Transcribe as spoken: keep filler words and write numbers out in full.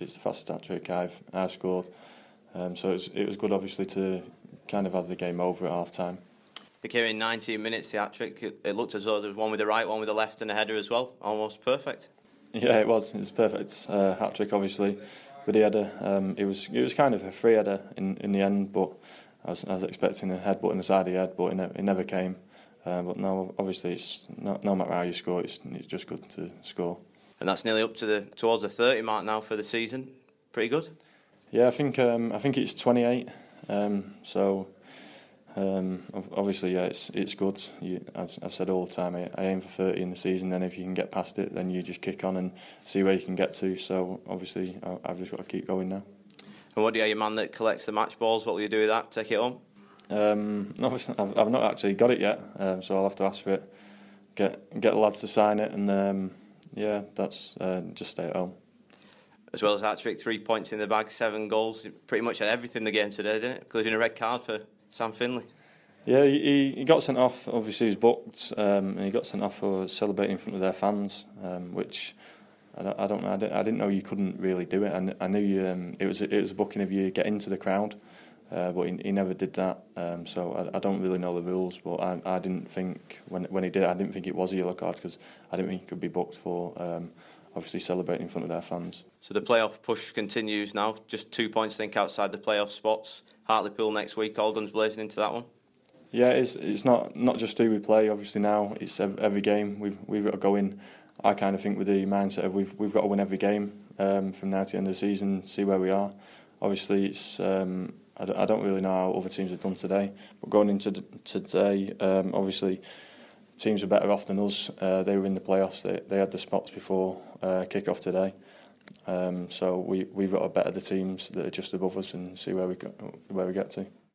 it's the fastest hat trick I've I've scored. Um, so it was, it was good, obviously, to kind of have the game over at half time. It came in nineteen minutes, the hat trick. It, it looked as though there was one with the right, one with the left, and a header as well. Almost perfect. Yeah, it was. It was perfect uh, hat trick, obviously, with the header. Um, it was it was kind of a free header in, in the end, but I was, I was expecting a headbutt in the side of the head, but it, ne- it never came. Uh, but no, obviously, it's not, no matter how you score, it's it's just good to score. And that's nearly up to the towards the thirty mark now for the season. Pretty good. Yeah, I think um, I think it's twenty-eight. Um, so. Um, obviously, yeah, it's it's good. You, I've, I've said all the time, I, I aim for thirty in the season. Then, if you can get past it, then you just kick on and see where you can get to. So, obviously, I, I've just got to keep going now. And what do you, your man that collects the match balls? What will you do with that? Take it home? Um, obviously, I've, I've not actually got it yet, um, so I'll have to ask for it. Get get the lads to sign it, and um, yeah, that's uh, just stay at home. As well as hat trick, three points in the bag, seven goals. Pretty much had everything in the game today, didn't it? Including a red card for Sam Finley. Yeah, he, he got sent off. Obviously, he was booked, um, and he got sent off for celebrating in front of their fans, um, which I don't, I don't know. I didn't, I didn't know you couldn't really do it. I, I knew you, um, it was a, it was a booking of you get into the crowd, uh, but he, he never did that. Um, so I, I don't really know the rules, but I, I didn't think when when he did, I didn't think it was a yellow card because I didn't think he could be booked for um, obviously celebrating in front of their fans. So the playoff push continues now. Just two points, I think, outside the playoff spots. Hartlepool next week. Oldham's blazing into that one. Yeah, it's it's not not just who we play. Obviously now it's every game we've we've got to go in. I kind of think with the mindset of we've we've got to win every game um, from now to the end of the season. See where we are. Obviously it's um, I, don't, I don't really know how other teams have done today, but going into today, um, obviously teams are better off than us. Uh, they were in the playoffs. They they had the spots before uh, kick off today. Um, so we we've got to better the teams that are just above us and see where we go, where we get to.